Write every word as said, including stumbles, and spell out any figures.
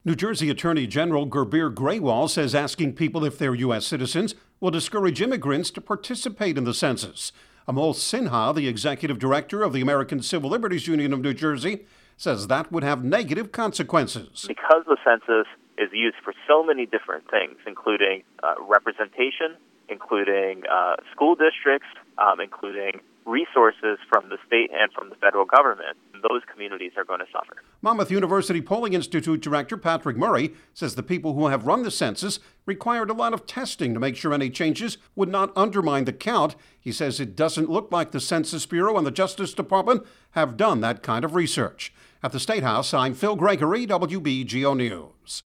New Jersey Attorney General Gurbir Grewal says asking people if they're U S citizens will discourage immigrants to participate in the census. Amol Sinha, the executive director of the American Civil Liberties Union of New Jersey, says that would have negative consequences. Because the census is used for so many different things, including uh, representation, including uh, school districts, um, including resources from the state and from the federal government, those communities are going to suffer. Monmouth University Polling Institute Director Patrick Murray says the people who have run the census required a lot of testing to make sure any changes would not undermine the count. He says it doesn't look like the Census Bureau and the Justice Department have done that kind of research. At the State House, I'm Phil Gregory, W B G O News.